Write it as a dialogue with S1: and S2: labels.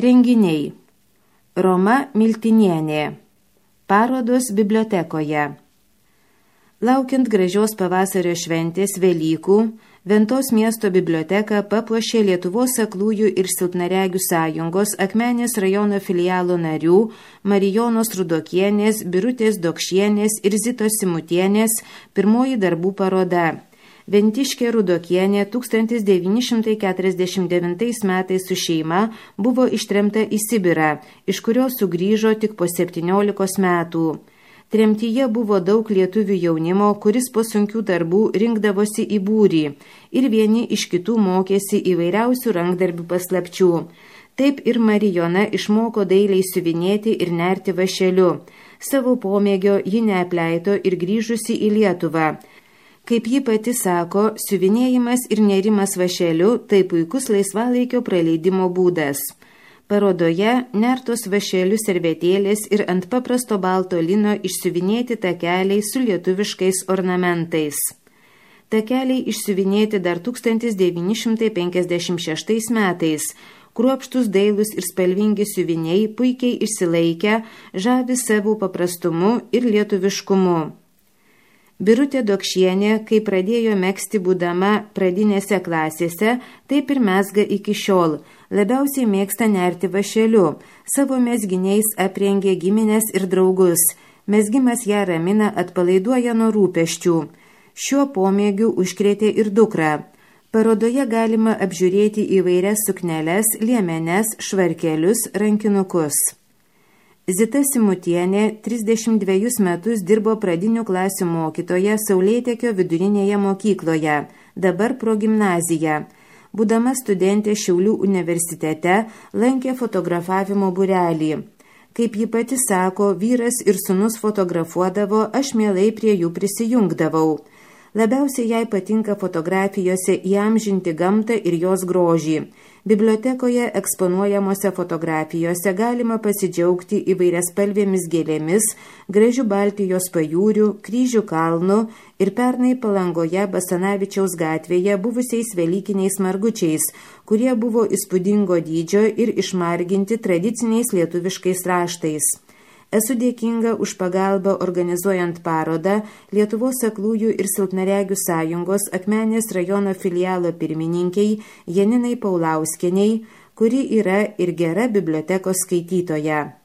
S1: Renginiai. Roma Miltinienė. Parodos bibliotekoje. Laukiant gražios pavasario šventės Velykų, Ventos miesto biblioteką papuošė Lietuvos aklųjų ir silpnaregių sąjungos Akmenės rajono filialo narių Marijonos Rudokienės, Birutės Dokšienės ir Zitos Simutienės pirmoji darbų paroda. Ventiškė Rudokienė 1949 metais su šeima buvo ištremta į Sibirą, iš kurio sugrįžo tik po 17 metų. Tremtyje buvo daug lietuvių jaunimo, kuris po sunkių darbų rinkdavosi į būrį ir vieni iš kitų mokėsi įvairiausių rankdarbių paslapčių. Taip ir Marijona išmoko dailiai siuvinėti ir nerti vąšeliu. Savo pomėgio ji neapleido ir grįžusi į Lietuvą. Kaip ji pati sako, siuvinėjimas ir nerimas vąšeliu tai puikus laisvalaikio praleidimo būdas. Parodoje nertos vąšelių servetėlės ir ant paprasto balto lino išsiuvinėti takeliai su lietuviškais ornamentais. Takeliai išsiuvinėti dar 1956 metais. Kruopštus dailus ir spalvingi siuviniai puikiai išsilaikę, žavi savo paprastumu ir lietuviškumu. Birutė Dokšienė, kai pradėjo megzti būdama pradinėse klasėse, taip ir mezga iki šiol. Labiausiai mėgsta nerti vąšeliu. Savo mezginiais aprengė giminės ir draugus. Mezgimas ją ramina, atpalaiduoja nuo rūpesčių. Šiuo pomėgiu užkrėtė ir dukrą. Parodoje galima apžiūrėti įvairias sukneles, liemenes, švarkelius, rankinukus. Zita Simutienė 32 metus dirbo pradinių klasių mokytoja Saulėtekio vidurinėje mokykloje, dabar progimnaziją. Būdama studentė Šiaulių universitete, lankė fotografavimo būrelį. Kaip ji pati sako, vyras ir sūnus fotografuodavo, aš mielai prie jų prisijungdavau. Labiausiai jai patinka fotografijose įamžinti gamtą ir jos grožį. Bibliotekoje eksponuojamose fotografijose galima pasidžiaugti įvairiaspalvėmis gėlėmis, gražių Baltijos pajūrių, Kryžių kalnų ir pernai Palangoje Basanavičiaus gatvėje buvusiais velykiniais margučiais, kurie buvo įspūdingo dydžio ir išmarginti tradiciniais lietuviškais raštais. Esu dėkinga už pagalbą organizuojant parodą Lietuvos aklųjų ir silpnaregių sąjungos Akmenės rajono filialo pirmininkiai Janinai Paulauskienei, kuri yra ir gera bibliotekos skaitytoja.